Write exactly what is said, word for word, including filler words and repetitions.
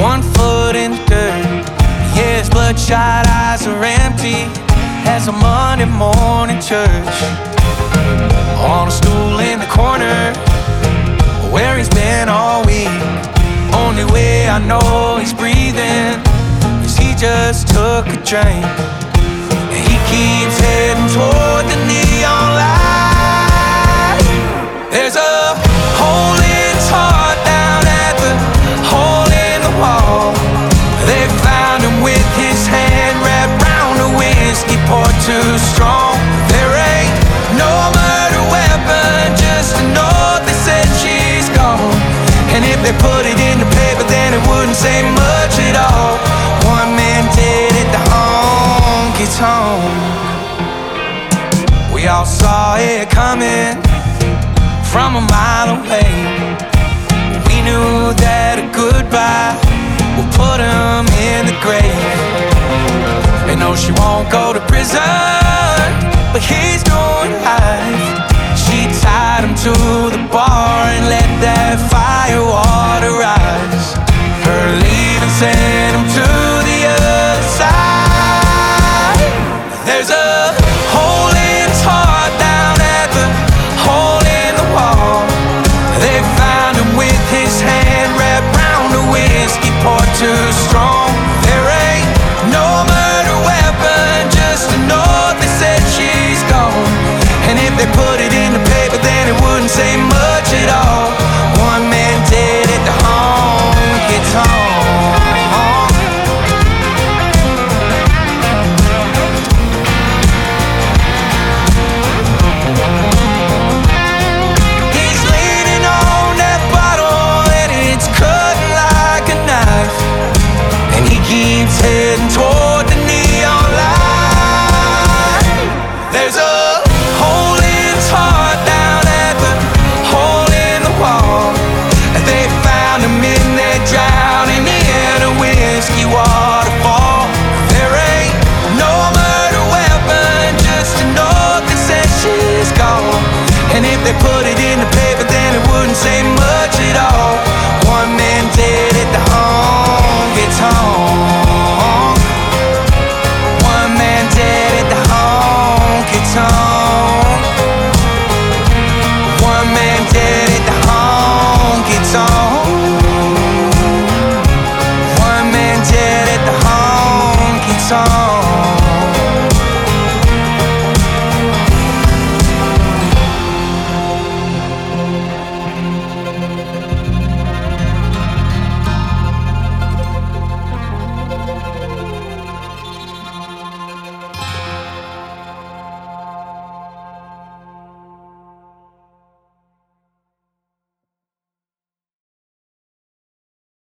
one foot in the dirt. Yeah, his bloodshot eyes are empty as a Monday morning church. On a stool in the corner where he's been all week. Only way I know he's breathing is he just took a drink. And he keeps heading toward the neon light. There's a hole in his heart down at the hole in the wall. They found him with his hand wrapped round a whiskey poured too strong. There ain't no murder weapon, just a note that said she's gone. And if they put it in the paper, then it wouldn't say much at all. One man dead at the honky tonk. We all saw it coming from a mile away. We knew that a goodbye would put him in the grave. And no, she won't go to prison, but he's doing life. She tied him to the bar and let that fire water rise. Her leaving sent him to the other side. There's a hole in his heart down at the hole in the wall. They found him with his hand wrapped round a whiskey poured too strong. There ain't no murder weapon, just a note that said she's gone. And if they put it in the paper, then it wouldn't say much at all. One man dead at the honky tonk. He's leaning on that bottle and it's cutting like a knife. And he keeps heading toward the neon light. There's a hole in his heart down at the hole in the wall. They found him in there drowning in a whiskey waterfall. There ain't no murder weapon, just a note that says she's gone. And if they put it in the paper, then it wouldn't say much at all. One man dead at the honky tonk. One man dead at the honky tonk. One man dead at the honky tonk. One man dead at the honky tonk.